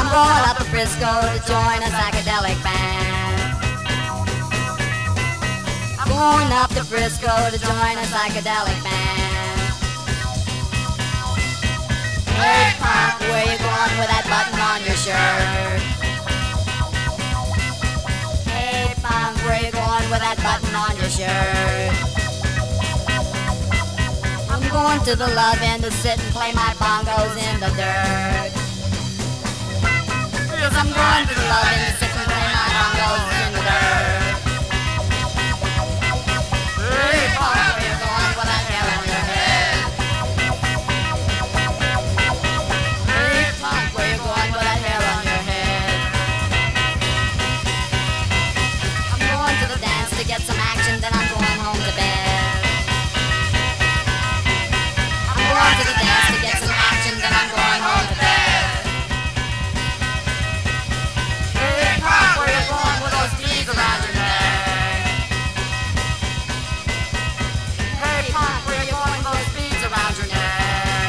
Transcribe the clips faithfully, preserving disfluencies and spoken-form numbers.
I'm going up to Frisco to join a psychedelic band. I'm going up to Frisco to join a psychedelic band. Hey punk, where you going with that button on your shirt? Hey punk, where you going with that button on your shirt? I'm going to the Love Inn to sit and play my bongos in the dirt. Yes, I'm going to the Love Inn to sit and play my bongos in the dirt. Hey punk, where you going with that hair on your head? Hey punk, where you going with that hair on your head? I'm going to the dance to get some action, then I'm going home to bed. I'm going to the dance to get some action, then I'm going home to bed. Hey punk, where you going with those beads around your neck? Hey punk, where you going with those beads around your neck?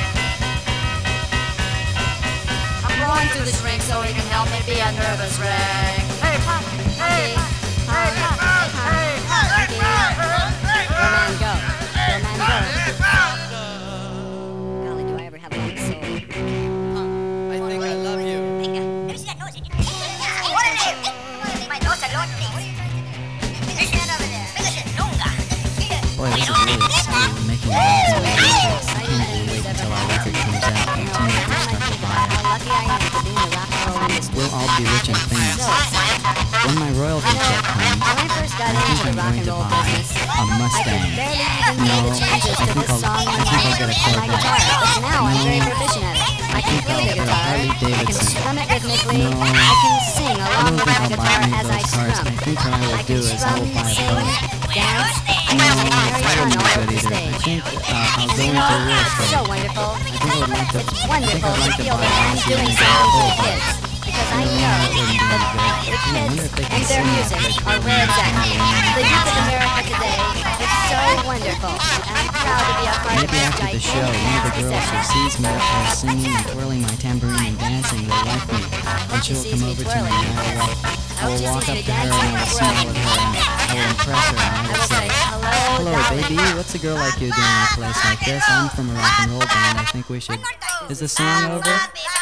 I'm going to the shrink so he can help me be a nervous wreck. Hey punk, hey punk, hey punk, hey punk, hey punk, hey punk. Your man go, your man go. Golly, do I ever have a long soul. I think I love you. Venga, let me see that nose. ¡Órale! My nose alone, please. Hey, stand over there. Venga, lunga. Boy, this is really exciting. We're making a lot of noise. I can't wait until our record comes out and teenagers start to buy it. How lucky I am to be in the rock and roll industry. We'll all be rich and famous. When my royalty check comes, When I first got I think into the I'm rock going and to roll buy business, a I could Mustang. barely even No, play the changes I to think this I'll, song I on think I'll get a my guitar. Corvette. But now I'm very No. proficient at it. I can think play I'll the get a guitar, Harley I can Davidson. strum it rhythmically, No. I can sing I along don't with think my I'll buy guitar any of as I those cars. strum. I think what I I will can do is I strum, will buy a sing, boat. dance, I can No, sing I very shouldn't fun do all that over the either. I stage. think uh, I'll go You into know, real it's so estate. wonderful. I think I would like to. It's I think wonderful I'd to like to feel buy that a I'm house doing in something for the Boulevard. kids. Because I know That wouldn't be that very the good. I wonder kids if they can and their sing music that good. are where it's at. The youth of America today is so wonderful. And I'm proud to be a part of Maybe this after the show, gigantic one of the dance girls who procession. sees me up there singing and twirling my tambourine and dancing will like me, and She she'll sees come me over to me twirling. and I will, I will She walk sees up me to her and I dancing will and smile twirling. at her and I will impress her and I I will will say, say, hello, "Hello, darling. baby, what's a girl like you doing in a place like this? I'm from a rock and roll band. I think we should. Is the song over?"